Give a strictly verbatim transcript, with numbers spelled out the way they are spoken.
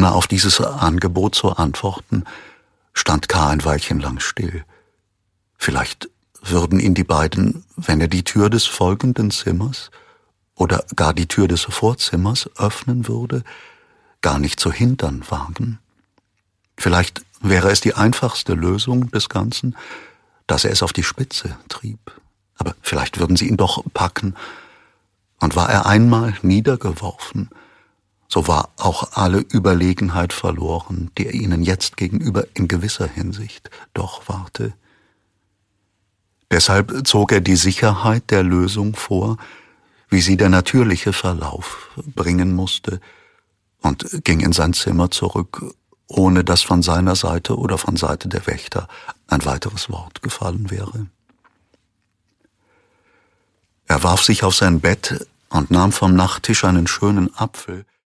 Ohne auf dieses Angebot zu antworten, stand K. ein Weilchen lang still. Vielleicht würden ihn die beiden, wenn er die Tür des folgenden Zimmers oder gar die Tür des Vorzimmers öffnen würde, gar nicht zu hindern wagen. Vielleicht wäre es die einfachste Lösung des Ganzen, dass er es auf die Spitze trieb. Aber vielleicht würden sie ihn doch packen. Und war er einmal niedergeworfen, so war auch alle Überlegenheit verloren, die er ihnen jetzt gegenüber in gewisser Hinsicht doch warte. Deshalb zog er die Sicherheit der Lösung vor, wie sie der natürliche Verlauf bringen musste, und ging in sein Zimmer zurück, ohne dass von seiner Seite oder von Seite der Wächter ein weiteres Wort gefallen wäre. Er warf sich auf sein Bett und nahm vom Nachttisch einen schönen Apfel,